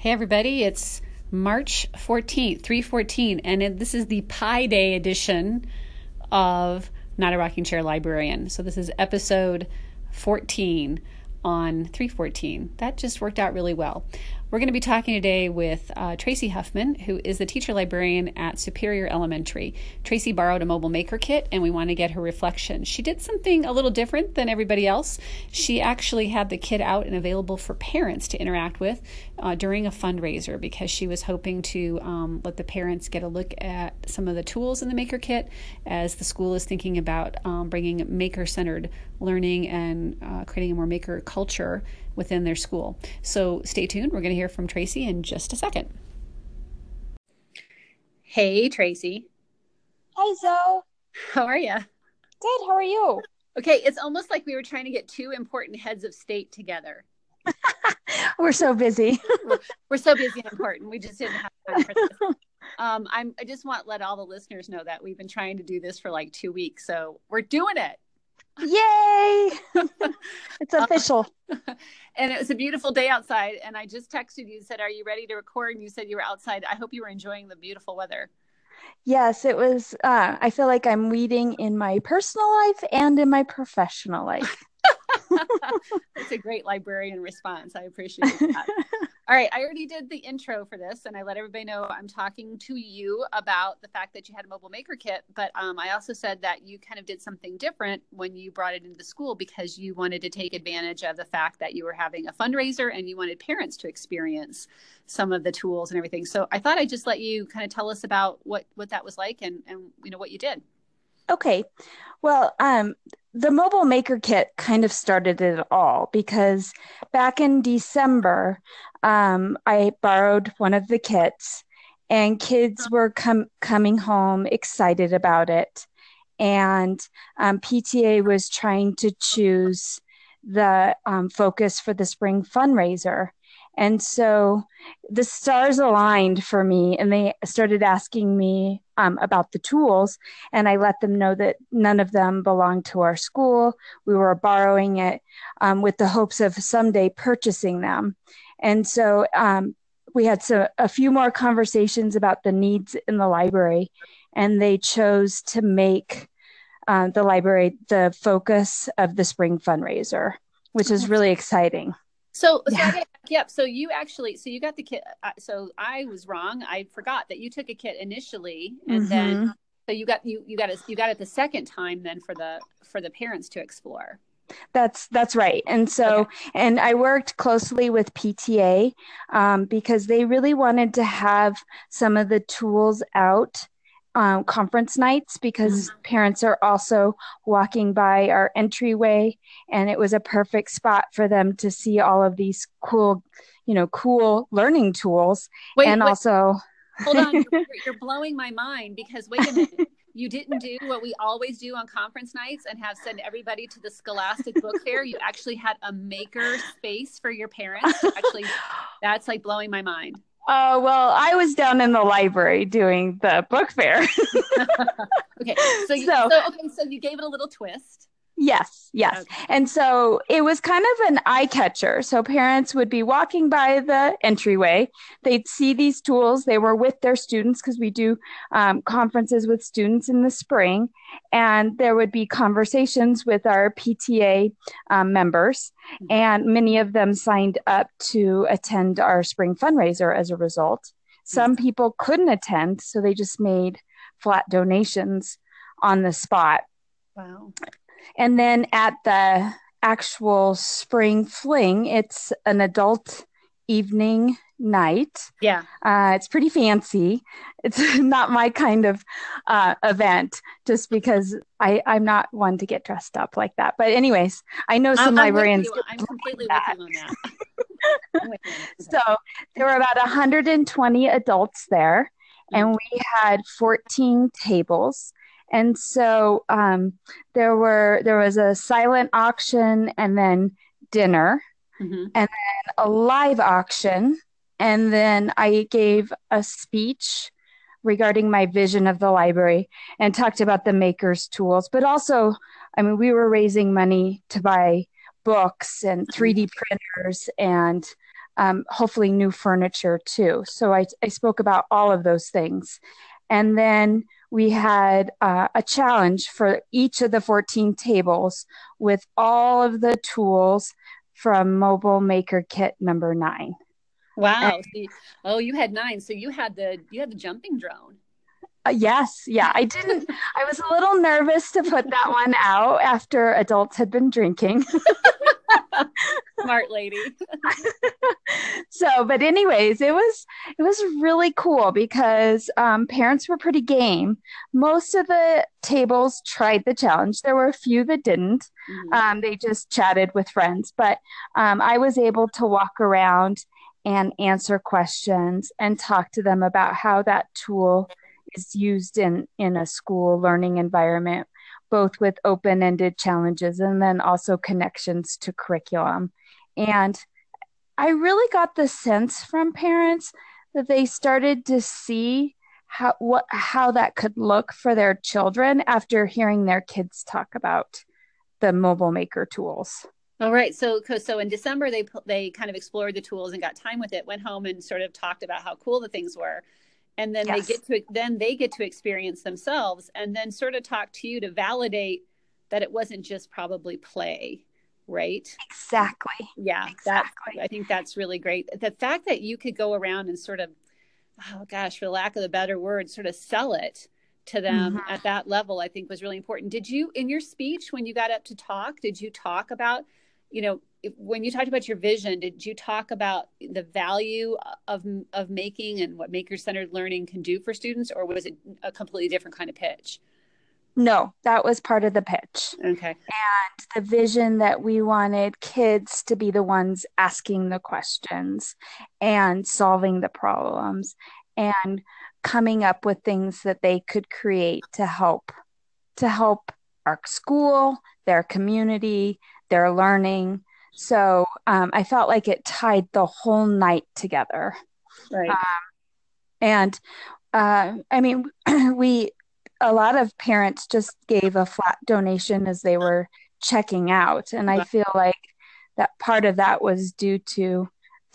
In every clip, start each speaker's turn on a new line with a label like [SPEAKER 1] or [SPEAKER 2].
[SPEAKER 1] Hey everybody, it's March 14th, 314, and this is the Pi Day edition of Not a Rocking Chair Librarian. So this is episode 14 on 314. That just worked out really well. We're going to be talking today with Tracy Huffman, who is the teacher librarian at Superior Elementary. Tracy borrowed a mobile maker kit, and we want to get her reflection. She did something a little different than everybody else. She actually had the kit out and available for parents to interact with during a fundraiser because she was hoping to let the parents get a look at some of the tools in the maker kit as the school is thinking about bringing maker-centered learning and creating a more maker culture within their school. So stay tuned. We're going to hear from Tracy in just a second. Hey, Tracy.
[SPEAKER 2] Hi, Zoe.
[SPEAKER 1] How are you?
[SPEAKER 2] Good. How are you?
[SPEAKER 1] Okay, it's almost like we were trying to get two important heads of state together.
[SPEAKER 2] We're so busy.
[SPEAKER 1] We're so busy and important. We just didn't have time for this. I just want to let all the listeners know that we've been trying to do this for like 2 weeks, so we're doing it.
[SPEAKER 2] Yay! It's official.
[SPEAKER 1] And it was a beautiful day outside, and I just texted you and said, are you ready to record? And you said you were outside. I hope you were enjoying the beautiful weather.
[SPEAKER 2] Yes, it was. I feel like I'm leading in my personal life and in my professional life.
[SPEAKER 1] That's a great librarian response. I appreciate that. All right. I already did the intro for this, and I let everybody know I'm talking to you about the fact that you had a mobile maker kit. But I also said that you kind of did something different when you brought it into the school because you wanted to take advantage of the fact that you were having a fundraiser and you wanted parents to experience some of the tools and everything. So I thought I'd just let you kind of tell us about what that was like and you know what you did.
[SPEAKER 2] Okay. Well, the mobile maker kit kind of started it all because back in December, I borrowed one of the kits and kids were coming home excited about it. And PTA was trying to choose the focus for the spring fundraiser. And so the stars aligned for me, and they started asking me about the tools, and I let them know that none of them belonged to our school. We were borrowing it with the hopes of someday purchasing them. And so we had a few more conversations about the needs in the library, and they chose to make the library the focus of the spring fundraiser, which is really exciting.
[SPEAKER 1] So I gotta back you up. So you got the kit. So I was wrong. I forgot that you took a kit initially, and then so you got it the second time then for the parents to explore.
[SPEAKER 2] That's right. And so, okay. And I worked closely with PTA because they really wanted to have some of the tools out conference nights because parents are also walking by our entryway, and it was a perfect spot for them to see all of these cool learning tools. Also,
[SPEAKER 1] hold on, you're blowing my mind because wait a minute. You didn't do what we always do on conference nights and have sent everybody to the Scholastic Book Fair. You actually had a maker space for your parents. That's like blowing my mind.
[SPEAKER 2] Oh, well, I was down in the library doing the book fair.
[SPEAKER 1] Okay. So you gave it a little twist.
[SPEAKER 2] Yes. Okay. And so it was kind of an eye catcher. So parents would be walking by the entryway. They'd see these tools. They were with their students because we do conferences with students in the spring. And there would be conversations with our PTA members. And many of them signed up to attend our spring fundraiser as a result. Some people couldn't attend, so they just made flat donations on the spot.
[SPEAKER 1] Wow.
[SPEAKER 2] And then at the actual spring fling, it's an adult evening night.
[SPEAKER 1] Yeah.
[SPEAKER 2] It's pretty fancy. It's not my kind of event just because I'm not one to get dressed up like that. But anyways, I know some librarians.
[SPEAKER 1] I'm completely with you on that.
[SPEAKER 2] So there were about 120 adults there, and we had 14 tables. And so there was a silent auction and then dinner and then a live auction. And then I gave a speech regarding my vision of the library and talked about the maker's tools. But also, we were raising money to buy books and 3D printers and hopefully new furniture too. So I spoke about all of those things. And then we had a challenge for each of the 14 tables with all of the tools from Mobile Maker Kit number 9. And,
[SPEAKER 1] Wow. Oh, you had 9. So you had the jumping drone.
[SPEAKER 2] yes, yeah, I was a little nervous to put that one out after adults had been drinking.
[SPEAKER 1] Smart lady.
[SPEAKER 2] So, but anyways, it was really cool because parents were pretty game. Most of the tables tried the challenge. There were a few that didn't.
[SPEAKER 1] Mhm.
[SPEAKER 2] They just chatted with friends, but I was able to walk around and answer questions and talk to them about how that tool is used in a school learning environment, both with open-ended challenges and then also connections to curriculum. And I really got the sense from parents that they started to see how that could look for their children after hearing their kids talk about the mobile maker tools.
[SPEAKER 1] All right. So in December they kind of explored the tools and got time with it. Went home and sort of talked about how cool the things were, and then
[SPEAKER 2] Yes,
[SPEAKER 1] they get to experience themselves, and then sort of talk to you to validate that it wasn't just probably play, right?
[SPEAKER 2] exactly.
[SPEAKER 1] Yeah,
[SPEAKER 2] Exactly.
[SPEAKER 1] I think that's really great. The fact that you could go around and sort of, oh gosh, for lack of a better word, sort of sell it to them
[SPEAKER 2] Mhm.
[SPEAKER 1] at that level, I think was really important. Did you, in your speech, when you got up to talk, did you talk about, when you talked about your vision, did you talk about the value of making and what maker-centered learning can do for students, or was it a completely different kind of pitch?
[SPEAKER 2] No, that was part of the pitch.
[SPEAKER 1] Okay.
[SPEAKER 2] The vision that we wanted kids to be the ones asking the questions and solving the problems and coming up with things that they could create to help our school, their community, their learning. So I felt like it tied the whole night together. Uh,
[SPEAKER 1] Right.
[SPEAKER 2] and I mean, we a lot of parents just gave a flat donation as they were checking out, and I
[SPEAKER 1] Well,
[SPEAKER 2] feel like that part of that was due to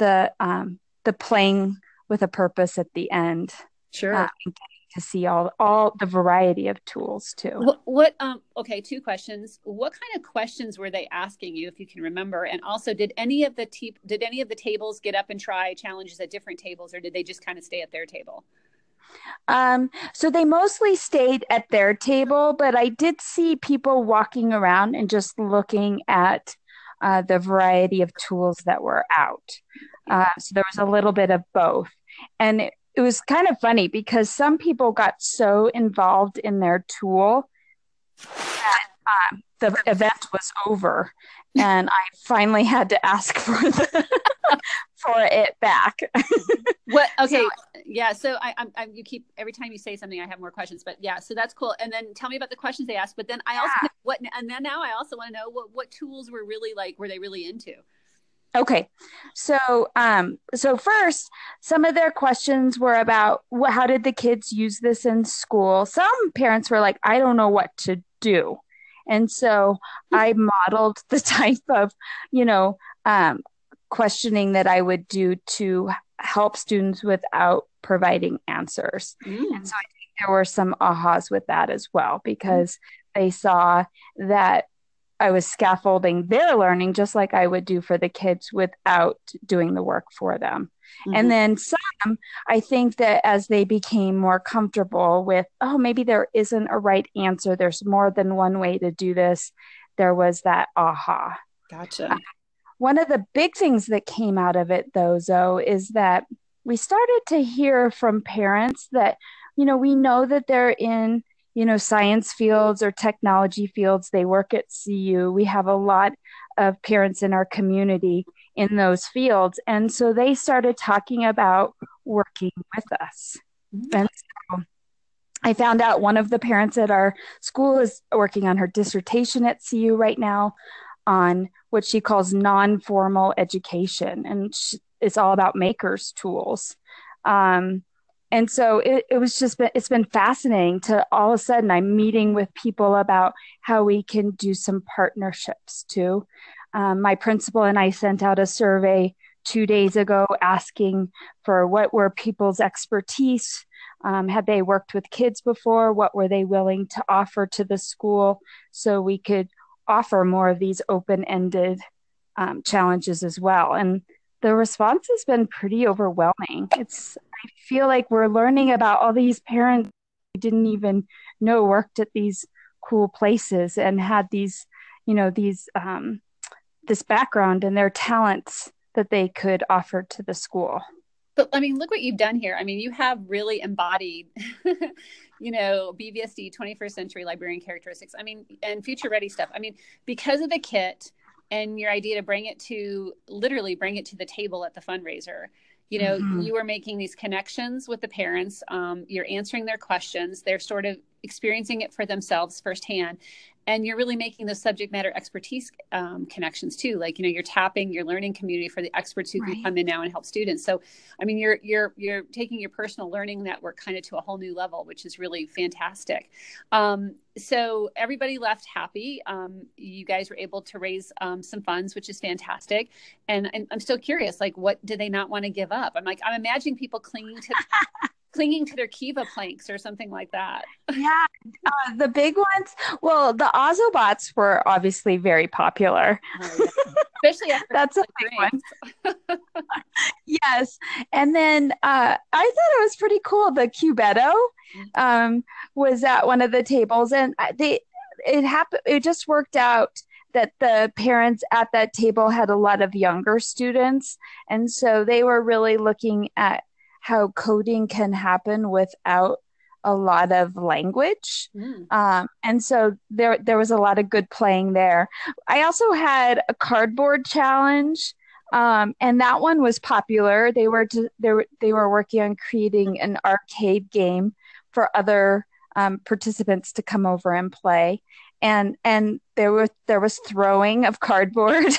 [SPEAKER 2] the playing with a purpose at the end,
[SPEAKER 1] sure.
[SPEAKER 2] and getting to see all the variety of tools too.
[SPEAKER 1] Okay, two questions. What kind of questions were they asking you, if you can remember? And also, did any of the tables get up and try challenges at different tables, or did they just kind of stay at their table?
[SPEAKER 2] So they mostly stayed at their table, but I did see people walking around and just looking at the variety of tools that were out. So there was a little bit of both. And it was kind of funny because some people got so involved in their tool that the event was over. And I finally had to ask for for it back.
[SPEAKER 1] What?
[SPEAKER 2] So
[SPEAKER 1] Okay, yeah. So you keep every time you say something, I have more questions. But yeah, so that's cool. And then tell me about the questions they asked. But then I also what, and then now I also want to know what tools were really like. Were they really into?
[SPEAKER 2] okay. So first, some of their questions were about how did the kids use this in school? Some parents were like, I don't know what to do. And so I modeled the type of, you know, um, questioning that I would do to help students without providing answers. And
[SPEAKER 1] Mm.
[SPEAKER 2] so I think there were some ahas with that as well because they saw that I was scaffolding their learning just like I would do for the kids without doing the work for them. And
[SPEAKER 1] Mm-hmm.
[SPEAKER 2] then some, I think that as they became more comfortable with, oh, maybe there isn't a right answer, there's more than one way to do this, there was that aha.
[SPEAKER 1] Gotcha.
[SPEAKER 2] One of the big things that came out of it, though, Zoe, is that we started to hear from parents that, we know that they're in, science fields or technology fields. They work at CU. We have a lot of parents in our community in those fields. And so they started talking about working with us. And so I found out one of the parents at our school is working on her dissertation at CU right now on what she calls non-formal education, and it's all about makers tools. Um, and so it's been fascinating to all of a sudden I'm meeting with people about how we can do some partnerships too. My principal and I sent out a survey 2 days ago asking for what were people's expertise. Had they worked with kids before? What were they willing to offer to the school so we could offer more of these open-ended challenges as well? And the response has been pretty overwhelming. I feel like we're learning about all these parents we didn't even know worked at these cool places and had these, these this background and their talents that they could offer to the school.
[SPEAKER 1] But I mean, look what you've done here. I mean, you have really embodied, BVSD 21st century librarian characteristics. I mean, and future ready stuff. I mean, because of the kit and your idea to literally bring it to the table at the fundraiser, you are making these connections with the parents. You're answering their questions. They're sort of experiencing it for themselves firsthand. And you're really making those subject matter expertise connections too. Like, you're tapping your learning community for the experts who can come in now and help students. So, I mean, you're taking your personal learning network kind of to a whole new level, which is really fantastic. So everybody left happy. You guys were able to raise some funds, which is fantastic. And I'm still curious, like, what do they not want to give up? I'm imagining people clinging to their Kiva planks or something like that.
[SPEAKER 2] Yeah, the big ones. Well, the Ozobots were obviously very popular.
[SPEAKER 1] Oh, yeah. Especially after
[SPEAKER 2] that's a big one. Yes, and then I thought it was pretty cool. The Cubetto was at one of the tables, and it happened. It just worked out that the parents at that table had a lot of younger students, and so they were really looking at how coding can happen without a lot of language. And so there was a lot of good playing there. I also had a cardboard challenge, and that one was popular. They were working on creating an arcade game for other participants to come over and play. And there was throwing of cardboard.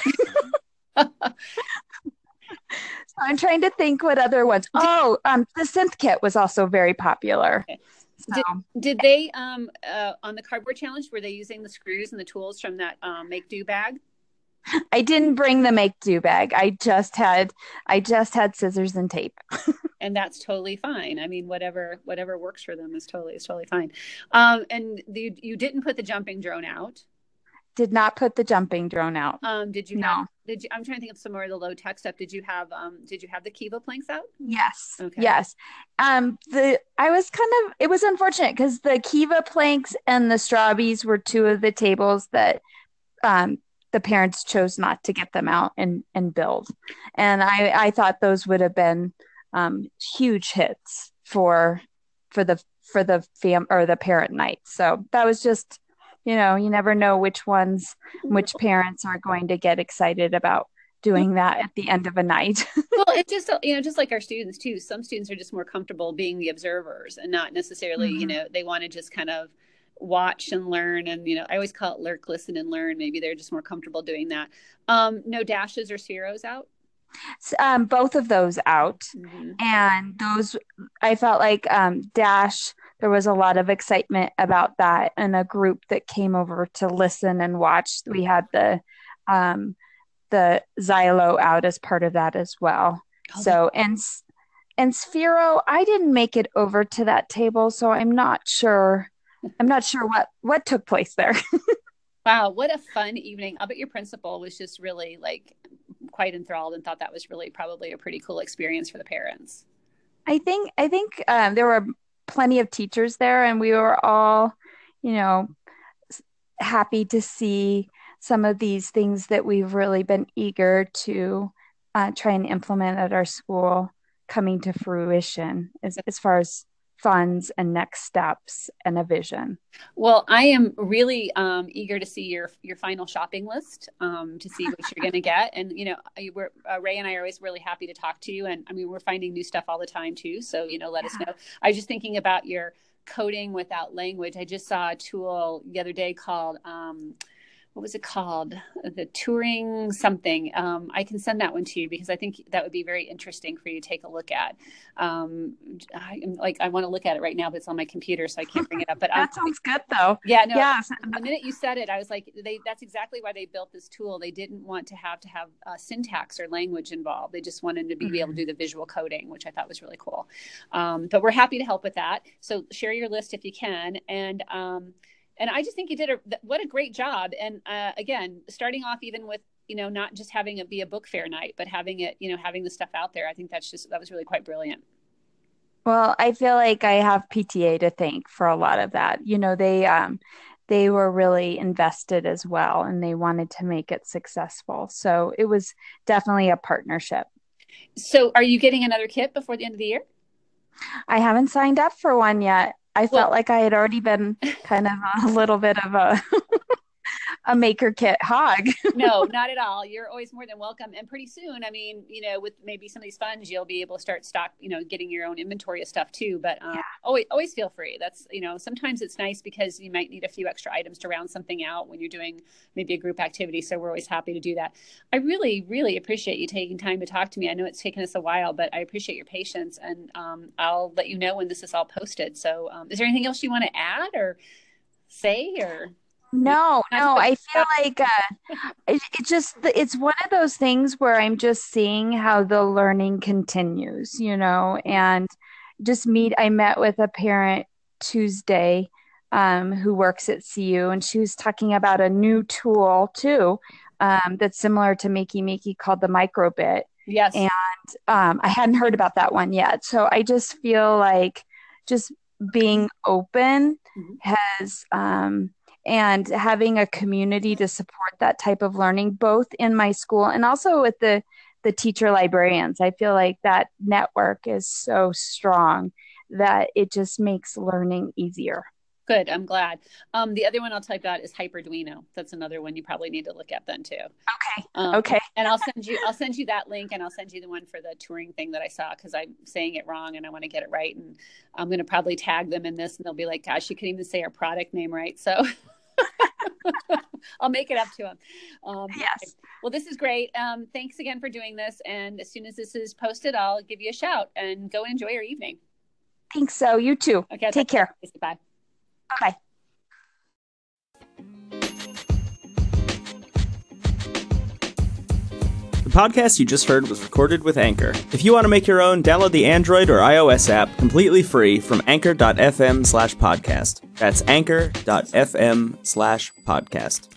[SPEAKER 2] So I'm trying to think what other ones. The synth kit was also very popular.
[SPEAKER 1] Okay. So. Did they on the cardboard challenge, were they using the screws and the tools from that make do bag?
[SPEAKER 2] I didn't bring the make do bag. I just had scissors and tape.
[SPEAKER 1] And that's totally fine. I mean, whatever works for them is totally fine. And you didn't put the jumping drone out.
[SPEAKER 2] Did not put the jumping drone out.
[SPEAKER 1] Did you?
[SPEAKER 2] No.
[SPEAKER 1] I'm trying to think of some more of the low tech stuff. Did you have the Kiva planks out?
[SPEAKER 2] Yes.
[SPEAKER 1] Okay.
[SPEAKER 2] Yes. It was unfortunate because the Kiva planks and the Strawbees were two of the tables that the parents chose not to get them out and build. And I thought those would have been huge hits for the parent night. So that was just, you never know which parents are going to get excited about doing that at the end of a night.
[SPEAKER 1] Well, it's just, just like our students too. Some students are just more comfortable being the observers and not necessarily, they want to just kind of watch and learn. And, I always call it lurk, listen, and learn. Maybe they're just more comfortable doing that. No dashes or Spheros out?
[SPEAKER 2] Both of those out. And those, I felt like Dash, there was a lot of excitement about that, and a group that came over to listen and watch. We had the Xylo out as part of that as well. So, and Sphero, I didn't make it over to that table, so I'm not sure what took place there.
[SPEAKER 1] Wow, what a fun evening. I'll bet your principal was just really quite enthralled and thought that was really probably a pretty cool experience for the parents.
[SPEAKER 2] I think there were plenty of teachers there, and we were all, happy to see some of these things that we've really been eager to try and implement at our school coming to fruition as far as funds and next steps and a vision.
[SPEAKER 1] Well, I am really eager to see your final shopping list, to see what you're going to get. And, Ray and I are always really happy to talk to you. And I mean, we're finding new stuff all the time too. So, let us know. I was just thinking about your coding without language. I just saw a tool the other day called, what was it called? The touring something. I can send that one to you because I think that would be very interesting for you to take a look at. I want to look at it right now, but it's on my computer, so I can't bring it up. But
[SPEAKER 2] that sounds good, though.
[SPEAKER 1] Yeah, no.
[SPEAKER 2] Yes.
[SPEAKER 1] The minute you said it, I was like, that's exactly why they built this tool. They didn't want to have syntax or language involved. They just wanted to be able to do the visual coding, which I thought was really cool. But we're happy to help with that. So share your list if you can. And I just think you did what a great job. And again, starting off even with, not just having it be a book fair night, but having it, having the stuff out there. I think that was really quite brilliant.
[SPEAKER 2] Well, I feel like I have PTA to thank for a lot of that. They were really invested as well, and they wanted to make it successful. So it was definitely a partnership.
[SPEAKER 1] So are you getting another kit before the end of the year?
[SPEAKER 2] I haven't signed up for one yet. I felt like I had already been kind of a little bit of a maker kit hog.
[SPEAKER 1] No, not at all. You're always more than welcome. And pretty soon, I mean, with maybe some of these funds, you'll be able to start getting your own inventory of stuff too. But always feel free. That's, sometimes it's nice because you might need a few extra items to round something out when you're doing maybe a group activity. So we're always happy to do that. I really, really appreciate you taking time to talk to me. I know it's taken us a while, but I appreciate your patience, and I'll let you know when this is all posted. So is there anything else you want to add or say or?
[SPEAKER 2] No, I feel like it's one of those things where I'm just seeing how the learning continues, and I met with a parent Tuesday who works at CU, and she was talking about a new tool too that's similar to Makey called the Microbit.
[SPEAKER 1] Yes.
[SPEAKER 2] And I hadn't heard about that one yet. So I just feel like just being open has and having a community to support that type of learning, both in my school and also with the teacher librarians. I feel like that network is so strong that it just makes learning easier.
[SPEAKER 1] Good. I'm glad. The other one I'll tell you about is Hyperduino. That's another one you probably need to look at then too.
[SPEAKER 2] Okay.
[SPEAKER 1] And I'll send you that link, and I'll send you the one for the touring thing that I saw, because I'm saying it wrong and I want to get it right. And I'm going to probably tag them in this, and they'll be like, gosh, you couldn't even say our product name right. So I'll make it up to them.
[SPEAKER 2] Yes.
[SPEAKER 1] Well, this is great. Thanks again for doing this. And as soon as this is posted, I'll give you a shout, and go enjoy your evening.
[SPEAKER 2] Thanks. So you too.
[SPEAKER 1] Okay.
[SPEAKER 2] Take care.
[SPEAKER 1] Bye.
[SPEAKER 2] Bye.
[SPEAKER 3] The podcast you just heard was recorded with Anchor. If you want to make your own, download the Android or iOS app completely free from anchor.fm/podcast. That's anchor.fm/podcast.